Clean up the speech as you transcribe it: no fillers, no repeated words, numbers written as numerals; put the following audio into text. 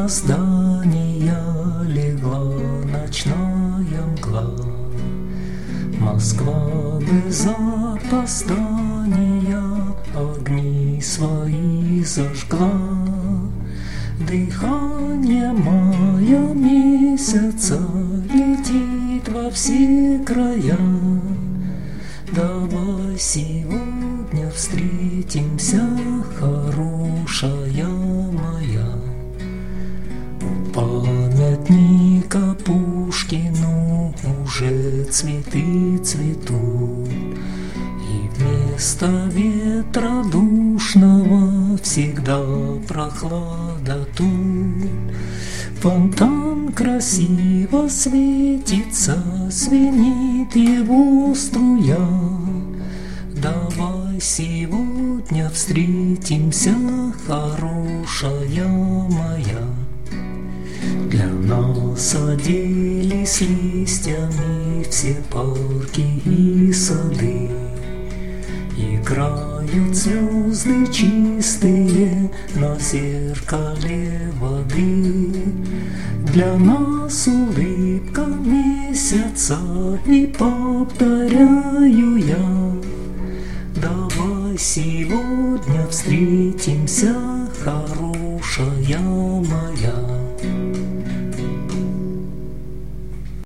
здания легла ночная мгла. Москва без опоздания огни свои зажгла. Дыхание мая месяца летит во все края. Давай сегодня встретимся, хорошая моя. У памятника Пушкину уже цветы цветут, и вместо ветра душного всегда прохлада тут. Фонтан красиво светится, звенит его струя. Давай сегодня встретимся, хорошая моя. Для нас оделись листьями все парки и сады. Играют звезды чистые на зеркале воды. Для нас улыбка месяца, и повторяю я: давай сегодня встретимся,